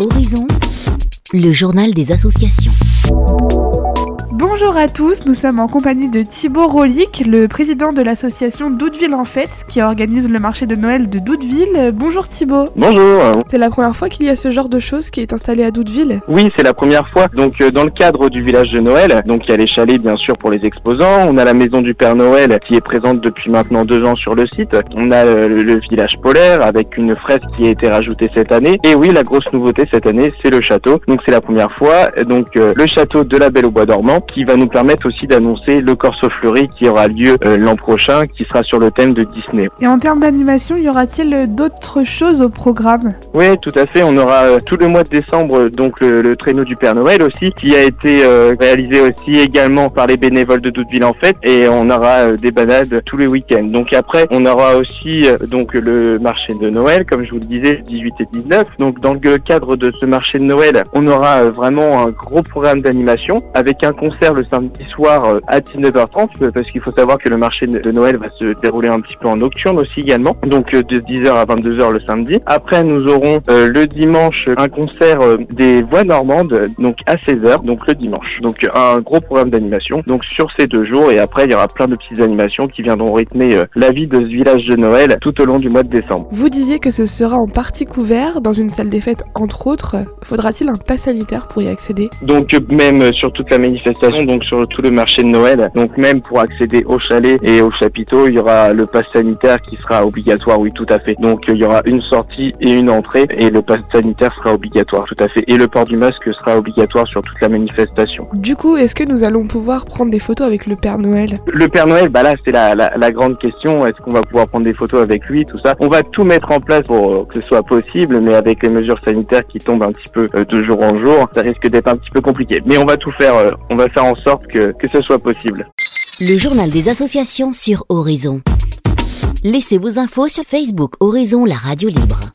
Horizon, le journal des associations. Bonjour à tous, nous sommes en compagnie de Thibaut Rolic, le président de l'association Doudeville en Fête, qui organise le marché de Noël de Doudeville. Bonjour Thibaut. Bonjour. C'est la première fois qu'il y a ce genre de choses qui est installé à Doudeville ? Oui, c'est la première fois. Donc dans le cadre du village de Noël, donc il y a les chalets bien sûr pour les exposants, on a la maison du Père Noël qui est présente depuis maintenant 2 ans sur le site, on a le village polaire avec une fresque qui a été rajoutée cette année, et oui, la grosse nouveauté cette année, c'est le château. Donc c'est la première fois, donc le château de la Belle au Bois dormant, qui va nous permettre aussi d'annoncer le Corso Fleuri qui aura lieu l'an prochain, qui sera sur le thème de Disney. Et en termes d'animation, y aura-t-il d'autres choses au programme ? Oui, tout à fait. On aura tout le mois de décembre donc le traîneau du Père Noël aussi, qui a été réalisé aussi également par les bénévoles de Doudeville en Fête, et on aura des balades tous les week-ends. Donc après, on aura aussi donc le marché de Noël, comme je vous le disais, 18 et 19. Donc dans le cadre de ce marché de Noël, on aura vraiment un gros programme d'animation avec un concert le samedi soir à 19h30, parce qu'il faut savoir que le marché de Noël va se dérouler un petit peu en nocturne aussi également, donc de 10h à 22h le samedi. Après, nous aurons le dimanche un concert des voix normandes, donc à 16h, donc le dimanche. Donc un gros programme d'animation, donc sur ces 2 jours, et après il y aura plein de petites animations qui viendront rythmer la vie de ce village de Noël tout au long du mois de décembre. Vous disiez que ce sera en partie couvert, dans une salle des fêtes entre autres. Faudra-t-il un pass sanitaire pour y accéder ? Donc même sur toute la manifestation, donc sur tout le marché de Noël, donc même pour accéder au chalet et au chapiteau, il y aura le pass sanitaire qui sera obligatoire, oui tout à fait. Donc il y aura une sortie et une entrée, et le pass sanitaire sera obligatoire, tout à fait. Et le port du masque sera obligatoire sur toute la manifestation. Du coup, est-ce que nous allons pouvoir prendre des photos avec le Père Noël ? Le Père Noël, là c'est la grande question, est-ce qu'on va pouvoir prendre des photos avec lui, tout ça. On va tout mettre en place pour que ce soit possible, mais avec les mesures sanitaires qui tombent un petit peu de jour en jour, ça risque d'être un petit peu compliqué. Mais on va tout faire, on va faire en sorte que ce soit possible. Le journal des associations sur Horizon. Laissez vos infos sur Facebook Horizon, la radio libre.